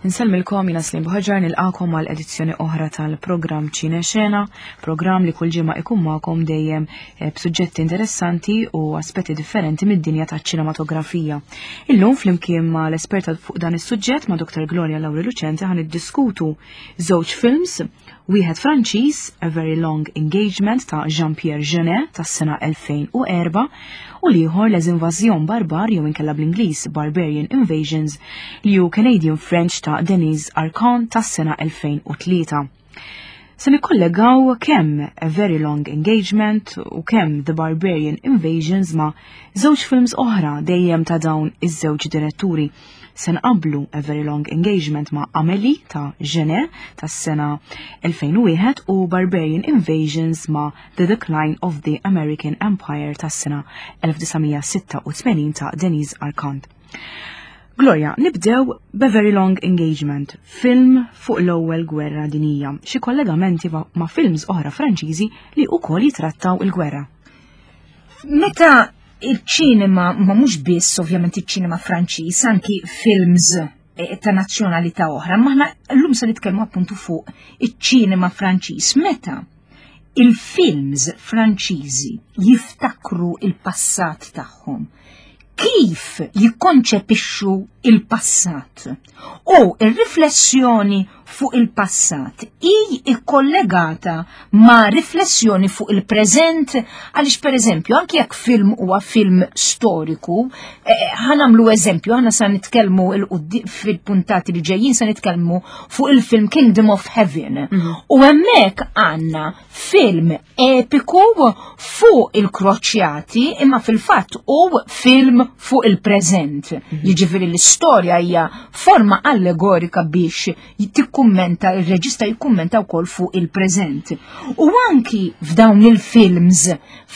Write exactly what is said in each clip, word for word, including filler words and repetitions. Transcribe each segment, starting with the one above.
Insellmilkom jina Slim Bħaġar nilqakom għal edizzjoni oħra tal-programm Ċine Xena, programm li kull ġimgħa ikun magħkom dejjem b'suġġetti interessanti u aspetti differenti mid-dinja taċ-ċinematografija. Illum flimkien ma l-esperta fuq dan is-suġġett ma' Doktor Gloria Lauri Lucente ħan iddiskutu żewġ films, wieħed Franċiż, A Very Long Engagement ta' Jean-Pierre Jeunet tas-sena elfejn u erba' u liħor Les Invasions Barbar jew inkella bl-Ingliż Barbarian Invasions li hu Canadian French ta' Denise Arcand tas-sena elfejn u tlieta. Se nikkollegaw kemm A Very Long Engagement u kemm The Barbarian Invasions ma' żewġ films oħra dejjem ta' dawn iż-żewġ diretturi. Se nqabblu A Very Long Engagement ma' Amélie ta' Jeunet tas-sena elfejn u wieħed u Barbarian Invasions ma' The Decline of the American Empire tas-sena elf tisgħomija sitta u tmenin ta' Denise Arcand. Gloria, nibdew b'A Very Long Engagement, film fuq l-ewwel gwerra dinija, xi kollegamenti ma' films oħra Franċiżi li wkoll jitrattaw il-gwerra. Meta il-ċinema, ma mhux biss ovvjament iċ-ċinema Franċiż, anki films ta' nazzjonalità oħra, ma aħna llum se nitkellmu appuntu fuq iċ-ċinema Franċiż. Meta il-films Franċiżi jiftakru il-passat tagħhom, kif jikkonċepixxu il-passat u ir-riflessjoni fuq il-passat hi ikkollegata ma' riflessjoni fuq il-preżent għaliex pereżempju anke jekk film huwa film storiku, ħanamlu eżempju, aħna sa nitkellmu fil-puntati li ġejjin sa nitkellmu fuq il-film Kingdom of Heaven. U hemmhekk għandna film epiku fuq il-kroċjati imma fil-fatt hu film fuq il-preżent. Jiġifieri l-istorja hija forma allegorika biex tikkummenta, il-reġista jikkummenta wkoll fuq il-preżent. U anki f'dawn il-films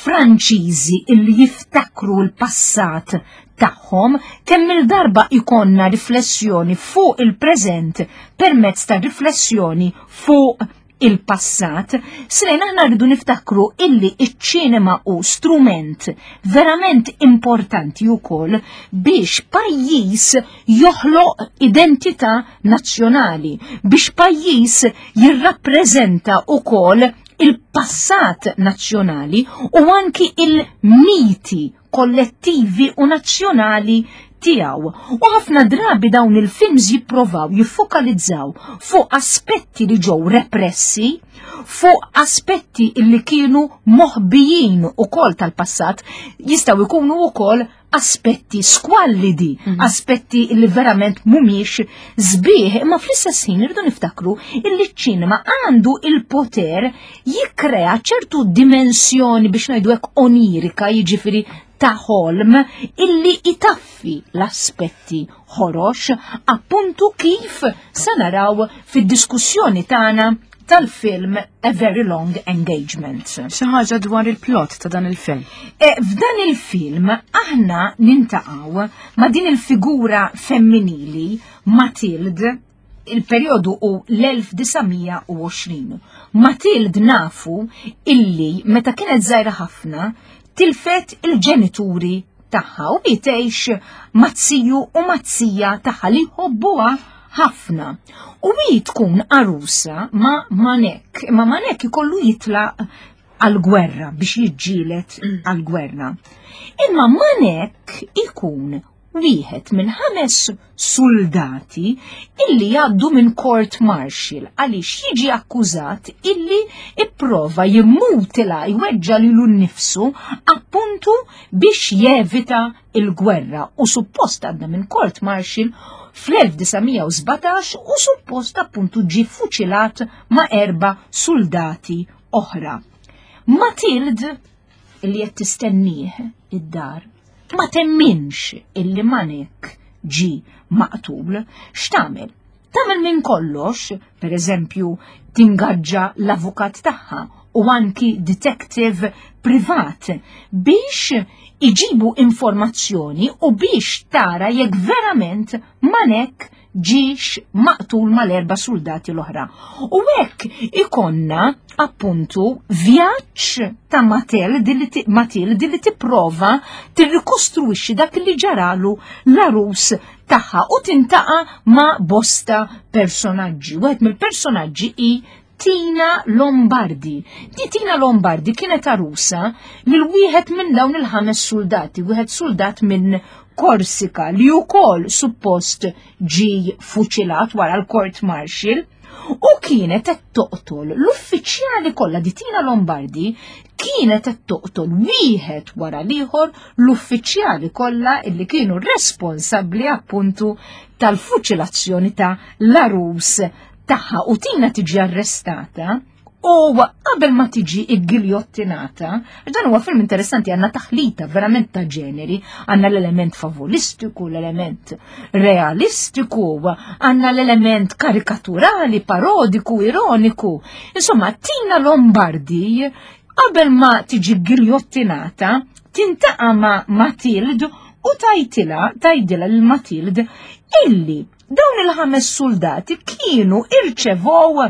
Franċiżi illi jiftakru l-passat tagħhom kemm il-darba ikonna riflessjoni fuq il-preżent permezz ta' riflessjoni fuq il-passat, slejn aħna rridu niftakru illi iċ-ċinema hu strument verament importanti wkoll biex pajjiż joħloq identità nazzjonali, biex pajjiż jirrappreżenta wkoll il-passat nazzjonali u anki il-miti kollettivi u nazzjonali tiegħu. U ħafna drabi dawn il-films jipprovaw jiffokalizzaw fuq aspetti li ġew repressi, fuq aspetti li kienu moħbijin ukoll tal-passat, jistgħu jkunu wkoll aspetti squallidi, mm -hmm. aspetti li verament mhumiex sbieħ, imma fl-istess ħin irridu niftakru illi ċ-ċinema għandu il-poter jikkrea ċertu dimensjoni biex ngħidu hekk onirika, jiġifieri ta' ħolm illi itaffi l-aspetti ħorox appuntu kif se naraw fid-diskussjoni tagħna tal-film A Very Long Engagement. Xi ħaġa dwar il-plot ta' dan il-film. E, f'dan il-film aħna nintaqgħu ma' din il-figura femminili Matilde, il-perjodu u l-elf disgħomija u għoxrin. Matilde nafu illi meta kienet żgħira ħafna tilfet il-ġenituri tagħha u bitgħix mazziju u mazzija tagħha li jħobbuha ħafna. U hi tkun arusa ma' Manek, ma' Manek ikollu jitlaq għal-gwerra biex jiġġielet għal-gwerra. Imma Manek ikun wieħed minn ħames soldati illi jgħaddu minn court martial għaliex jiġi akkużat illi ipprova jimmutila jweġġa lilu nnifsu appuntu biex jevita il-gwerra u suppost għadda minn court martial fl-elf disgħomija u sbatax u suppost appuntu ġi fuċilat ma' erba' soldati oħra. Matilde illi qed tistennih id-dar ma temminx illi Manek ġi maqtul, x'tagħmel? Tagħmel minn kollox, per eżempju, tingaġġa l-avukat tagħha u anki detective privat biex iġibu informazzjoni u biex tara jekk verament Manek ġiex maqtul mal-erba' soldati l-oħra. U hekk ikonna appuntu vjaġġ ta' Matilde li tipprova tirrikostruixxi dak li ġaralu l-arus tagħha u tintaqa' ma' bosta personaġġi. Wieħed mill-personaġġi hi Tina Lombardi. Di Tina Lombardi kienet arusa lil wieħed minn dawn il-ħames soldati, wieħed soldat minn Korsika li wkoll suppost ġi fuċilat wara l-court martial u kienet qed toqtol l-uffiċjali kollha di Tina Lombardi kienet qed toqtol wieħed wara l-ieħor l-uffiċjali kollha illi kienu responsabbli appuntu tal-fuċilazzjoni ta' l-arus tagħha u Tina tiġi arrestata u qabel ma tiġi iggiljottinata, dan huwa film interessanti, għandna taħlita verament ta' ġeneri, għandna l-element favolistiku, l-element realistiku, għandna l-element karikaturali, parodiku, ironiku. Insomma, Tina Lombardi qabel ma tiġi giljottinata tintaqa' ma' Matilde u tajtila, tajdila l-Matilde illi dawn il-ħames soldati kienu irċevow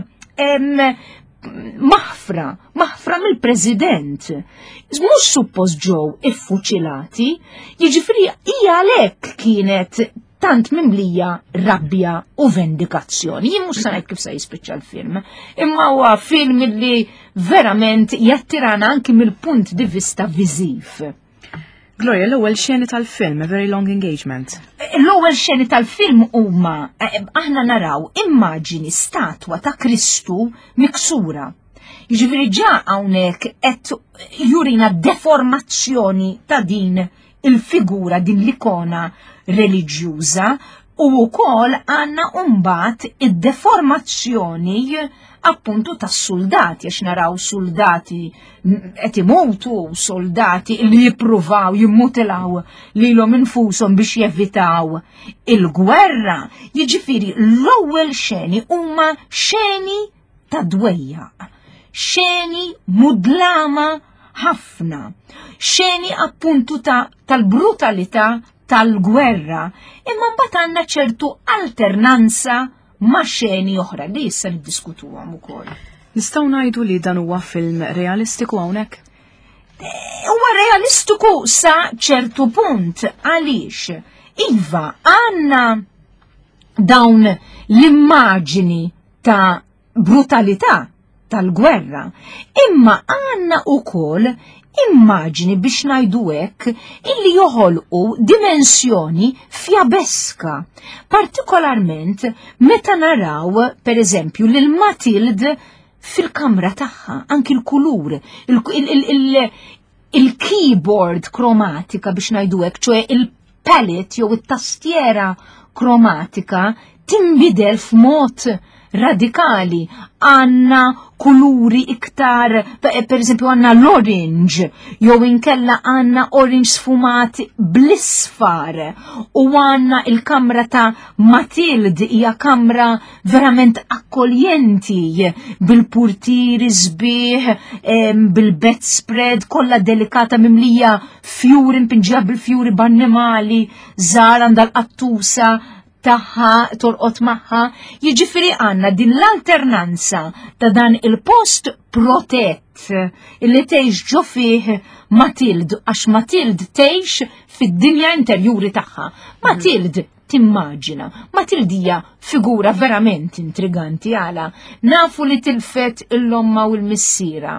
maħfra, maħfra mill-President. Mhux suppost ġew iffuċilati, jiġifieri hija għalhekk kienet tant mimlija rabbja u vendikazzjoni. Jien mhux se ngħid kif se jispiċċa l-film, imma huwa film li verament jattirana anki mill-punt di vista viżiv. Gloria, l-ewwel xeni tal-film, A Very Long Engagement. L-ewwel xeni tal-film huma aħna naraw immaġini statwa ta' Kristu miksura. Jiġifieri ġa hawnhekk qed jurina deformazzjoni ta' din il-figura, din l-ikona reliġjuża u wkoll għandna mbagħad id-deformazzjoni appuntu tas soldati, għax naraw soldati qed imutu, soldati li jippruvaw jimmutilaw lilhom infushom biex jevitaw il-gwerra. Jiġifieri l-ewwel xeni huma xeni ta' dwejjaq, xeni mudlama ħafna, xeni appuntu ta' tal-brutalità tal-gwerra, imma mbagħad għandna ċertu alternanza ma' xeni oħra li issa niddiskutuhom ukoll. Nistgħu ngħidu li dan huwa film realistiku hawnhekk? Huwa realistiku sa ċertu punt għaliex iva għandna dawn l-immaġini ta' brutalità tal-gwerra, imma għandna ukoll immaġini biex ngħidu hekk illi joħolqu dimensjoni fjabeska. Partikolarment meta naraw pereżempju lil Matilde fil-kamra tagħha, anki l-kulur, il-keyboard kromatika biex ngħidu hekk, ċoe il-palette jew it-tastiera kromatika tinbidel f'mod radikali, għanna kuluri iktar, per esempio għanna l-orange, jew inkella għanna orange sfumati bl-isfar, u għanna il-kamra ta' Matilde hija kamra verament akkoljenti, bil-purtiri sbieħ, bil-bedspread, kolla delikata mimlija fjuri, mpinġija bil-fjuri b'annimali, żgħar għandha l-qattusa taħħa torqot maħħa, jiġifieri għandna din l-alternanza ta' dan il-post protett illi tgħix ġo fih Matilde, għax Matilde tgħix fid-dinja interjuri tagħha. Matilde timmaġina, Matilde hija figura verament intriganti għala, nafu li tilfet il-lomma u l-missiera.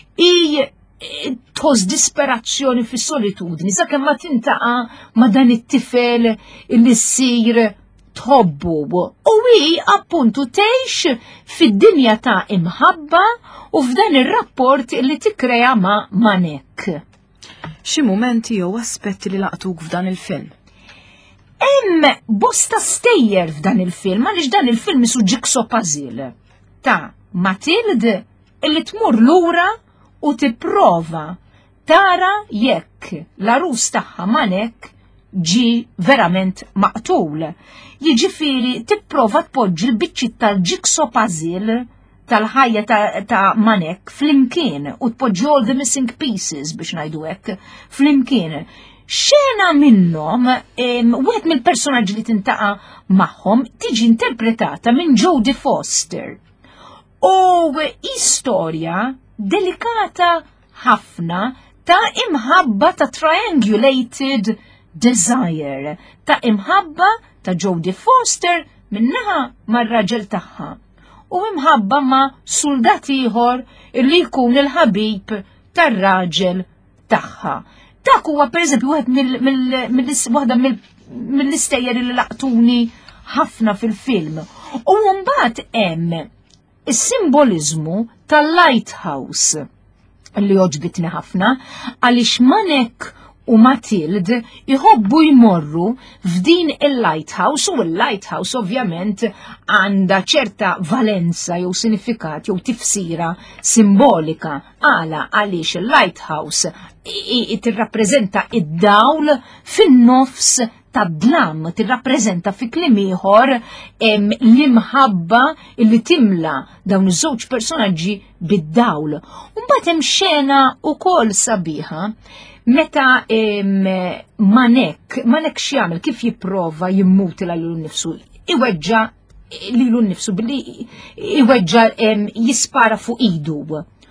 I tħoss disperazzjoni fis solitudni, sakemm ma tintaqa' ma dan it-tifel illi ssir tħobbu u hi appuntu tgħix fid-dinja ta' imħabba u f'dan ir-rapport li tikkrea ma' Manek. Xi mumenti jew aspetti li laqtuk f'dan il-film? Hemm bosta stejjer f'dan il-film għaliex dan il-film isu jigsaw puzzle ta' Matilde illi tmur lura u tipprova tara jekk l-arus tagħha Manek ġi verament maqtul. Jiġifieri tipprova tpoġġi l-biċċiet tal-jigsaw puzzle tal-ħajja ta', ta Manek flimkien u tpoġġi all the missing pieces biex ngħidu hekk flimkien. Xena minnhom wieħed mill-personaġġi li tintaqa' magħhom tiġi interpretata minn Jodie Foster. U istorja delikata ħafna ta' imħabba ta' triangulated Desire ta' imħabba ta' Jodie Foster minnaħa mar-raġel tagħha u imħabba ma' soldat ieħor illi jkun il-ħabib tar-raġel tagħha. Dak huwa pereżempju wieħed waħda mill-istejjer li laqtuni ħafna fil-film. U mbagħad hemm is-simboliżmu tal-lighthouse li oġbitni ħafna għaliex Manek u Matilde iħobbu jmorru f'din il-lighthouse u il-lighthouse ovvjament għanda ċerta valenza jew sinifikat jew tifsira simbolika għala għaliex il-lighthouse tirrappreżenta id-dawl fin-nofs tad-dlam, tirrappreżenta fi kliem ieħor l-imħabba li timla dawn iż-żewġ personaġġi bid-dawl. U mbagħad hemm xena wkoll sabiħa meta Manek, Manek x'jagħmel kif jipprova jimmutila lilu nnifsu, iweġġa lilu nnifsu billi iweġġa jispara fuq idu.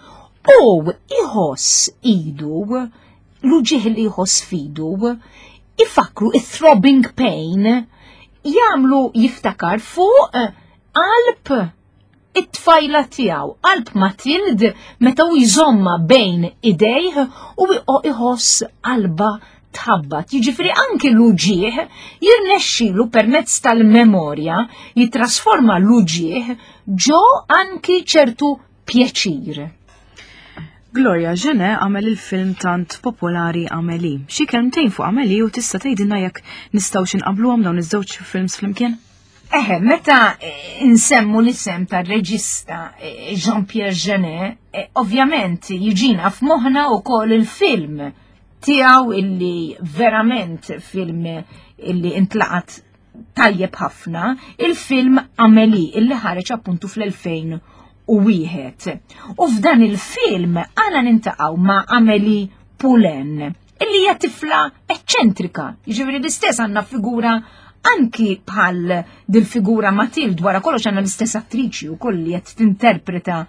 U iħoss idu, l-uġieħ li jħoss fidu, ifakru il-throbbing pain jamlu jiftakar fuq qalb it-tfajla tiegħu, qalb Matilde meta u jżomma bejn idejh u iħoss qalba tħabbat. Jiġifieri anke l-uġieħ jirnexxielu permezz tal-memorja jitrasforma l-uġieħ ġo anki ċertu pjaċir. Gloria Jeannet għamel il-film tant popolari Amélie. Xi kelmtejn fuq Amélie u tista' tgħidilna jekk nistgħu nqabluhom dawn iż-żewġ films flimkien? Eħe, meta nsemmu l-isem tar-reġista Jean-Pierre Jeannet, ovvjament jiġina f'moħħna wkoll il-film tiegħu illi verament film illi intlaqat tajjeb ħafna, il-film Amélie illi ħareġ appuntu fl-elfejn u wieħed. U f'dan il-film għana nintaqgħu ma' Amélie Poulain, illi hija tifla eċċentrika. Jiġifieri l-istess għandna figura anki bħal dil-figura Matilde wara kollox għandna l-istess attriċi wkoll li qed tinterpreta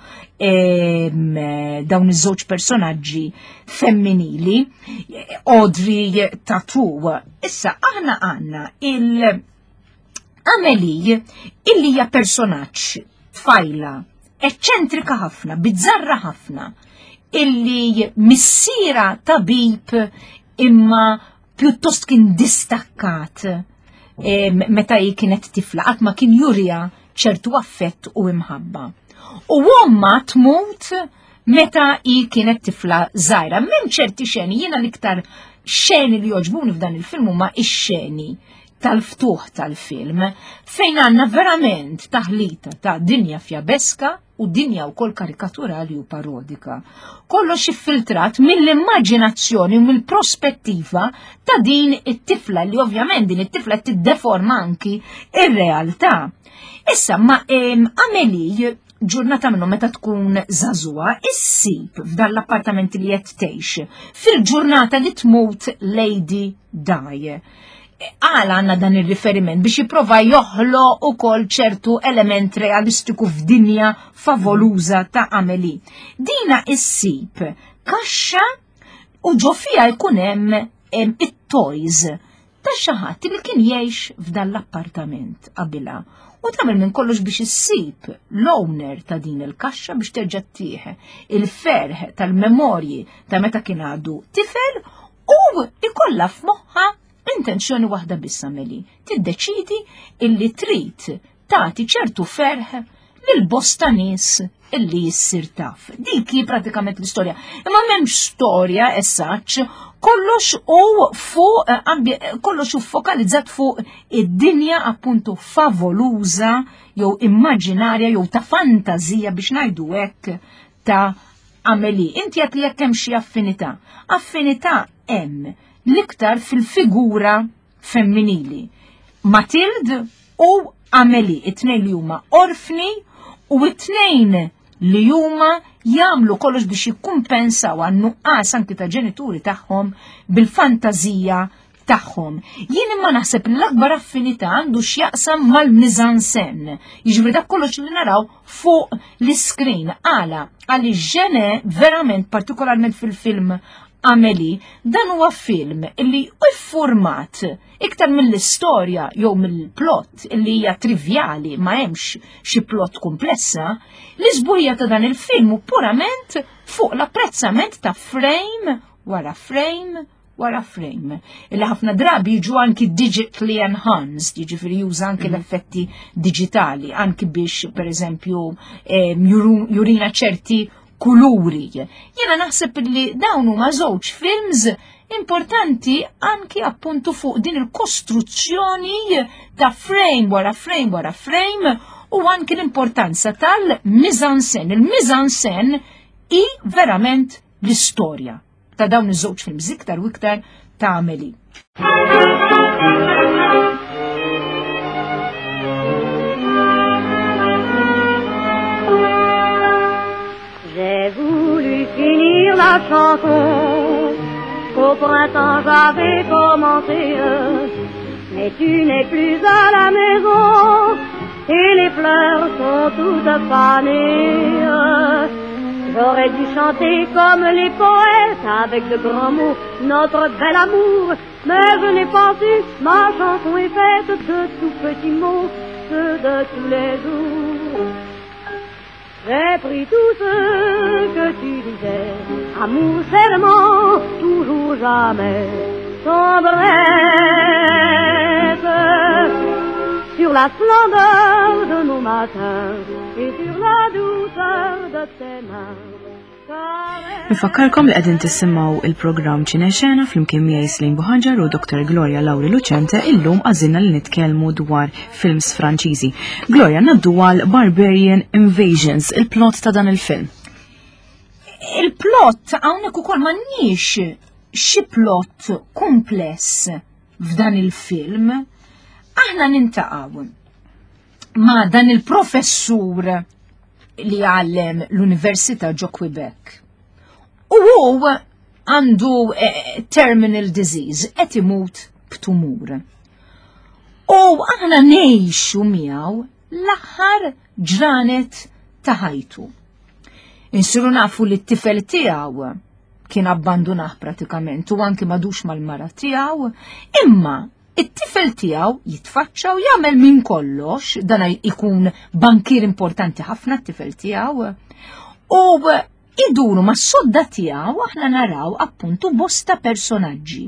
dawn iż-żewġ personaġġi femminili, Audrey Tautou. Issa aħna għandna il-Amélie illi hija personaġġ tfajla eċċentrika ħafna, bizzarra ħafna, illi missiera tabib imma pjuttost kien distakkat meta hi kienet tifla, qatt ma kien jurija ċertu affett u imħabba. U omma tmut meta hi kienet tifla żgħira. M'hemm ċerti xeni, jiena l-iktar xeni li joġbuni f'dan il-film huma x-xeni tal-ftuħ tal-film, fejn għandna verament taħlita ta' dinja fjabeska u dinja wkoll karikaturali u parodika. Kollox iffiltrat mill-immaġinazzjoni u mill-prospettiva ta' din it-tifla li ovvjament din it-tifla tiddeforma anki ir-realtà. Issa ma Amélie ġurnata minnu meta tkun żagħżugħa issib f'dan l-appartamenti li qed tgħix fil-ġurnata li tmut Lady Di. Għala għanna dan il-riferiment biex jiprofa joħlo u kol ċertu element realistiku f'dinja favoluza ta' Amélie. Dina issib kaxxa u ġofija jkun hemm it-toys ta' xaħat li kien jgħix f'dan l-appartament qabilha. U tagħmel minn kollox biex issib l-owner ta' din il-kaxxa biex terġa' tieħ il-ferħ tal-memorji ta' meta kien għadu tifel u ikollha f'moħħa intenzjoni waħda biss Amélie, tiddeċidi illi trid tagħti ċertu ferħ lil bosta nies illi jissir taf. Dik hi pratikament l-istorja. Imma m'hemmx storja essaċ, kollox u fuq kollox u fokalizzat fuq id-dinja appuntu favoluża jew immaġinarja jew ta' fantazija biex ngħidu hekk ta' Amélie. Inti qed li jekk hemm xi affinità. Affinità hemm l-iktar fil-figura femminili. Matilde u Amélie, it-tnejn li huma orfni u it-tnejn li huma jagħmlu kollox biex jikkumpensaw għan-nuqqas anki ta' ġenituri tagħhom bil-fantazija tagħhom. Jien imma naħseb l-akbar affinità għandu x'jaqsam mal-mise-en-scène. Jiġifieri dak kollox li naraw fuq l-iskrin għala għaliex Jeannet verament partikolarment fil-film Amelie, dan huwa film illi iffurmat iktar mill-istorja jew mill-plot illi hija trivjali ma hemmx xi plot komplessa, l-isbuħija ta' dan il-film hu purament fuq l-apprezzament ta' frame wara frame wara frame. Illi ħafna drabi jiġu anki digitally enhanced, jiġifieri juża anki l-effetti digitali, anki biex pereżempju jurina ċerti kuluri. Jena naħseb li dawn huma żewġ films importanti anki appuntu fuq din il-kostruzzjoni ta' frame wara frame wara frame u anki l-importanza tal-mise-en-scène. Il-mise-en-scène hi verament l-istorja ta' dawn iż-żewġ films iktar u iktar ta' Amelie. J'ai voulu finir la chanson qu'au printemps j'avais commencé, mais tu n'es plus à la maison et les fleurs sont toutes fanées. J'aurais dû chanter comme les poètes avec de grands mots notre bel amour, mais je n'ai pas su, ma chanson est faite de tout petits mots, ceux de tous les jours. J'ai pris tout ce que tu disais, amour, serment, toujours jamais, tendresse, sur la splendeur de nos matins et sur la douceur de tes mains. Nfakkarkom li qegħdin tissimgħu il-programm Ċinexena flimkien miegħi Slim Buħaġar u Doktor Gloria Lauri Lucente illum għażilna li nitkellmu dwar films Franċiżi. Gloria, naddu għal Barbarian Invasions, il-plot ta' dan il-film. Il-plot hawnhekk ukoll m'għandniex xi plot kumpless f'dan il-film. Aħna nintaqgħu ma' dan il-professur li għallem l-Università ġo Quebec. U hu għandu eh, terminal disease, qed imut b'tumur. U aħna ngħixu miegħu l-aħħar ġranet ta' ħajtu. Insiru nafu li t-tifel tiegħu kien abbandunah pratikament u anki madux mal-mara tiegħu, imma it-tifel tiegħu jitfaċċa u jagħmel minn kollox, dan ikun bankier importanti ħafna t-tifel tiegħu. U iduru mas-sodda tiegħu aħna naraw appuntu bosta personaġġi.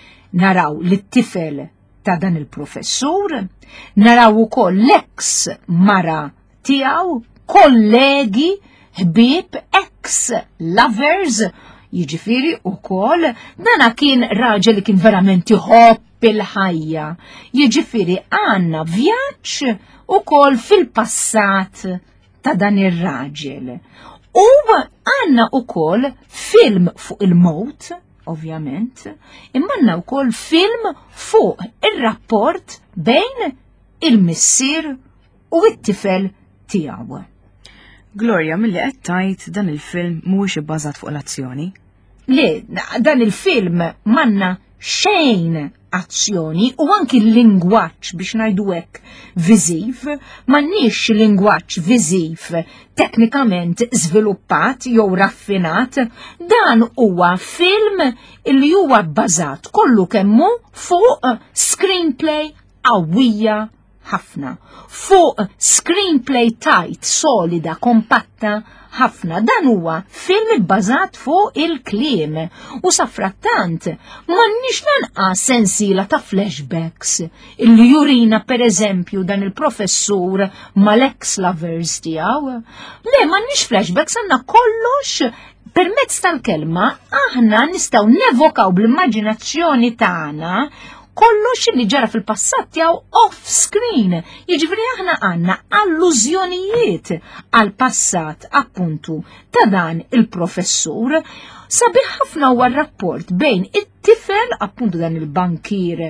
Naraw li t-tifel ta' dan il-professur, naraw ukoll l-ex mara tiegħu, kollegi, ħbieb, ex lovers, jiġifieri ukoll dana kien raġel li kien verament iħobb bil-ħajja. Jiġifieri għandna vjaġġ ukoll fil-passat ta' dan ir-raġel. U għandna ukoll film fuq il-mowt, ovvjament, imma għandna wkoll film fuq ir-rapport bejn il-missier u t-tifel tiegħu. Gloria, milli qed tgħid dan il-film mhuwiex ibbażat fuq l-azzjoni. Le, dan il-film m'għandna xejn azzjoni u anki l-lingwaġġ biex ngħidu hekk viżiv, m'għandniex lingwaġġ viżiv teknikament żviluppat jew raffinat, dan huwa film li huwa bbażat kollu kemmu fuq screenplay qawwija ħafna, fuq screenplay tight, solida, kompatta ħafna. Dan huwa film bbażat fuq il-kliem u safrattant m'għandniex lanqas sensiela ta' flashbacks illi jurina pereżempju dan il-professur mal-ex lovers tiegħu. Le, m'għandniex flashbacks, għandna kollox permezz tal-kelma aħna nistgħu nevokaw bl-immaġinazzjoni tagħna kollox li ġara fil-passat tiegħu off-screen. Jiġifieri aħna għandna allużjonijiet għal passat appuntu ta' dan il-professur. Sabiħ ħafna huwa r-rapport bejn it-tifel appuntu dan il-bankier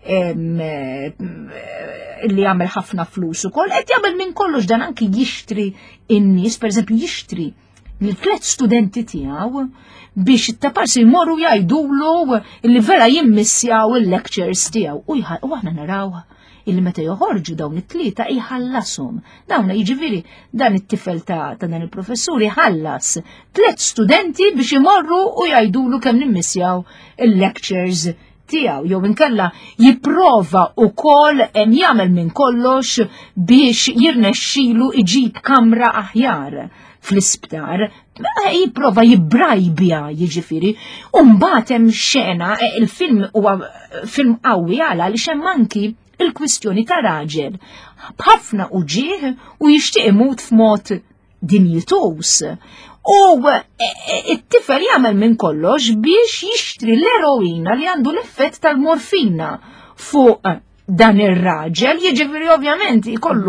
li jagħmel ħafna flus ukoll, qed jagħmel minn kollox dan anki jixtri in-nies, pereżempju jixtri l-tlet studenti tiegħu biex it-taparsi jmorru jgħidulu li vera jimmissjaw il-lectures tiegħu. U aħna naraw illi meta joħorġu dawn it-tlieta iħallashom. Dawn jiġifieri dan it-tifel ta' ta' dan il-professur iħallas tliet studenti biex imorru u jgħidulu kemm nimmissjaw il-lectures tiegħu jew inkella jipprova wkoll hemm jagħmel minn kollox biex jirnexxielu iġib kamra aħjar fl-isptar, jipprova jibbrajbja jiġifieri, u mbagħad hemm xena, il-film huwa film qawwi għala li hemm anki il-kwistjoni ta' raġel b'ħafna uġieħ u jixtieq imut f'mod dinjitus. U it-tifel jagħmel minn kollox biex jixtri l-eroina li għandu l-effett tal-morfina fuq dan ir-raġel, jiġifieri ovvjament ikollu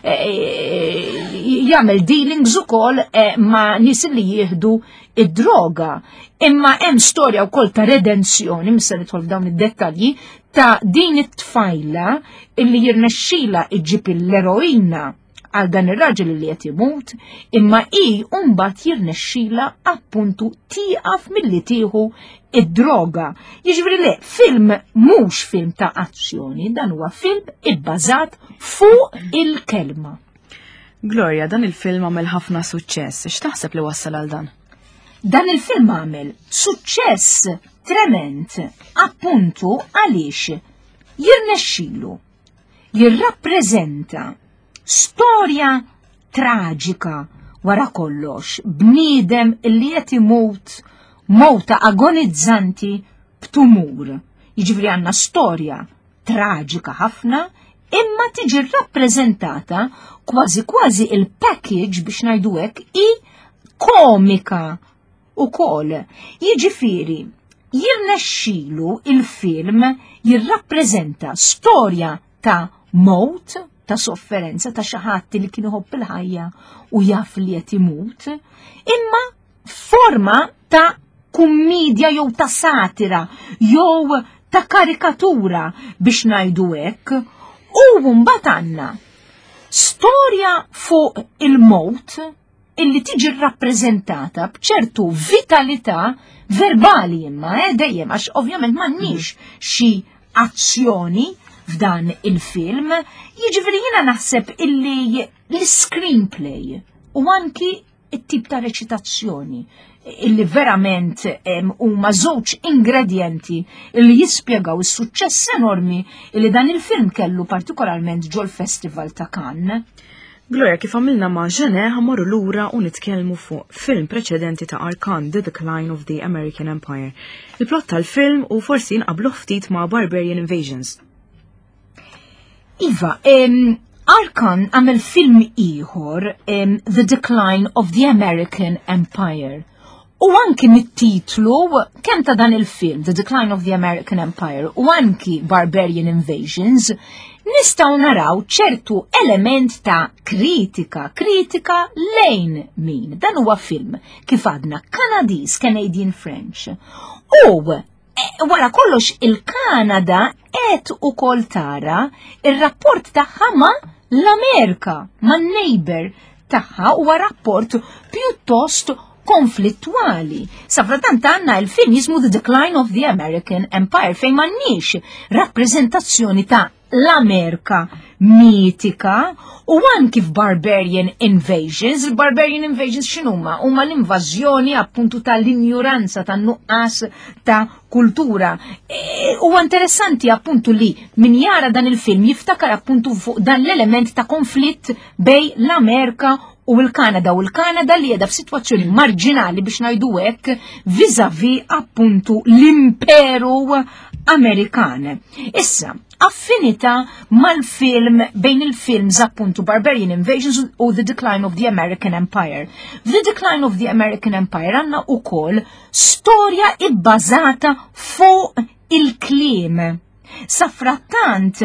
jagħmel dealings ukoll ma' nies li jieħdu id-droga. Imma hemm storja wkoll ta' redenzjoni, mista nidħol f'dawn id-dettalji, ta' din it-tfajla illi jirnexxila iġġib l-eroina għal dan ir-raġel li qed imut, imma hi mbagħad jirnexxila appuntu tieqaf milli tieħu id-droga. Jiġifieri le, film mhux film ta' azzjoni, dan huwa film ibbażat fuq il-kelma. Gloria, dan il-film għamel ħafna suċċess. X'taħseb li wassal għal dan? Dan il-film għamel suċċess trement appuntu għaliex jirnexxilu jirrappreżenta storja traġika wara kollox, bniedem li qed imut mowta agonizzanti b'tumur. Jiġifieri għandna storja traġika ħafna, imma tiġi rappreżentata kważi kważi il-package biex ngħidu hekk i komika ukoll. Jiġifieri jirnexxielu il-film jirrappreżenta storja ta' mowt, ta' sofferenza ta' xi ħadd li kien iħobb il-ħajja u jaf li qed imut, imma forma ta' kummedja jew ta' satira jew ta' karikatura biex ngħidu hekk, u mbagħad għandna storja fuq il-mowt illi tiġi rappreżentata b'ċertu vitalità verbali imma eh, dejjem għax ovvjament m'għandniex xi azzjoni f'dan il-film, jiġifieri jiena naħseb illi l-screenplay u anki it-tip ta' reċitazzjoni illi verament huma żewġ ingredjenti illi jispjegaw is-suċċess enormi illi dan il-film kellu partikolarment ġol Festival ta' Cannes. Gloria, kif għamilna ma' ġene ħamorru lura u nitkellmu fuq film preċedenti ta' Arkan, The Decline of the American Empire. Il-plot tal-film u forsi nqablu ftit ma' Barbarian Invasions. Iva, um, Arkan għamel film ieħor, um, The Decline of the American Empire. U anki mit-titlu kemm ta' dan il-film, The Decline of the American Empire, u anki Barbarian Invasions, nistgħu naraw ċertu element ta' kritika, kritika lejn min. Dan huwa film kif għadna Kanadiż, Canadian French. U wara kollox il-Kanada qed ukoll tara ir-rapport tagħha ma' l-Amerika, ma' neighbor tagħha huwa rapport pjuttost konflittwali. Safratant għandna il-film jismu The Decline of the American Empire fejn m'għandniex rappreżentazzjoni ta' l-Amerika mitika u anki f'Barbarian Invasions. Il-Barbarian Invasions x'inhuma? Huma l-invażjoni appuntu tal-injuranza, tan-nuqqas ta' kultura. Huwa e, interessanti appuntu li min jara dan il-film jiftakar appuntu fuq dan l-element ta' konflitt bej l-Amerika u l-Kanada u l-Kanada li jeda f'sitwazzjoni marġinali biex ngħidu hekk vizavi appuntu l-imperu Amerikan. Issa, affinità mal-film bejn il-films appuntu Barbarian Invasions u The Decline of the American Empire. The Decline of the American Empire għandna ukoll storja ibbażata fuq il-kliem. Safrattant,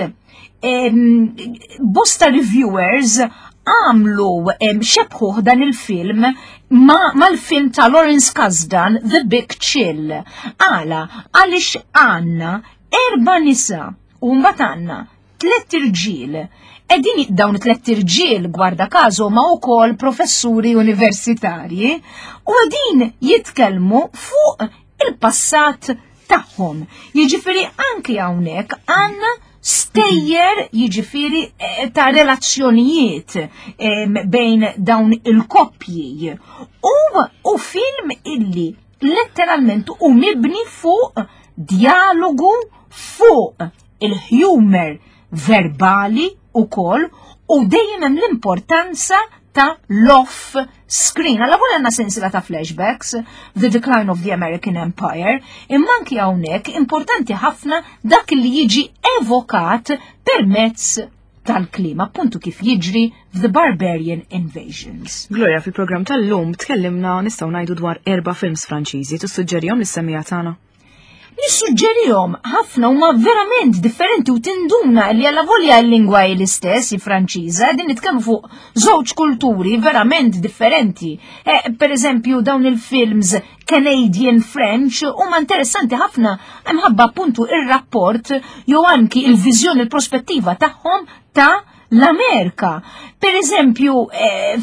bosta reviewers għamlu xebħuħ dan il-film ma mal-film ta' Lawrence Kasdan, The Big Chill. Għala, għalix għanna erba nisa u mbagħad għandna tliet irġiel. Edin dawn tliet irġiel gwarda każu ma wkoll professuri universitarji u qegħdin jitkellmu fuq il-passat tagħhom. Jiġifieri anke hawnhekk għandna stejjer jiġifieri ta' relazzjonijiet bejn dawn il-koppji. U, u film illi letteralment u mibni fuq dialogu, fuq il-humor verbali u koll, u dejjem hemm l-importanza ta' l-off screen. Alla wara għandna sensila ta' flashbacks, The Decline of the American Empire, imma anki hawnhekk importanti ħafna dak li jiġi evokat permezz tal-klima, appuntu kif jiġri The Barbarian Invasions. Gloria, fil-programm tal-lum tkellimna nistgħu ngħidu dwar erba' films Franċiżi, tissuġġerihom lis-semmija tagħna? Nissuġġerihom ħafna huma verament differenti u tinduna li alla volja l-lingwa l-istess, Franċiża, din nitkellmu fuq żewġ kulturi verament differenti. Eh, per eżempju dawn il-films Canadian French huma interessanti ħafna imħabba appuntu ir-rapport jew anki il-viżjoni l-prospettiva tagħhom ta' l-Amerika. Per eżempju, eh,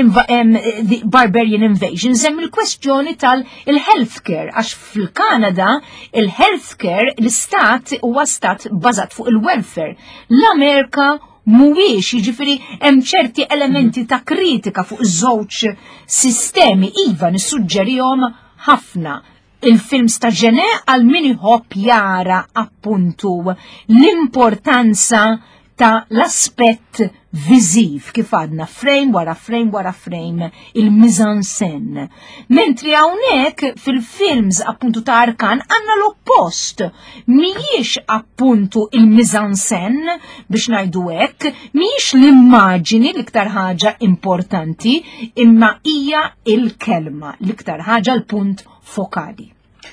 The Barbarian Invasions hemm il-kwestjoni tal-healthcare, għax fil-Kanada il-healthcare l-istat huwa stat bażat fuq il-welfare. L-Amerika mhuwiex, jiġifieri hemm ċerti elementi ta' kritika fuq iż-żewġ sistemi iva nissuġġerihom ħafna. Il-films ta' ġene għal min iħobb jara appuntu l-importanza ta' l-aspett viżiv kif għadna frame wara frame wara frame il-mise en scène. Mentri hawnhekk fil-films appuntu ta' Arkan għandna l-oppost. Mhijiex appuntu il-mise en scène biex ngħidu hekk, mhijiex l-immaġini l-iktar ħaġa importanti, imma hija il-kelma l-iktar ħaġa l-punt fokali.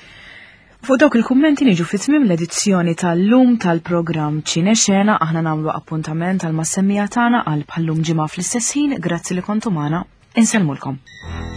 Fuq dawk il-kummenti niġu fit-tmiem l-edizzjoni tal-lum tal-programm Cinexena, aħna nagħmlu appuntament għal massemmija tagħna għal bħallum ġimgħa fl-istess ħin, grazzi li kontu magħna, inselmulkom.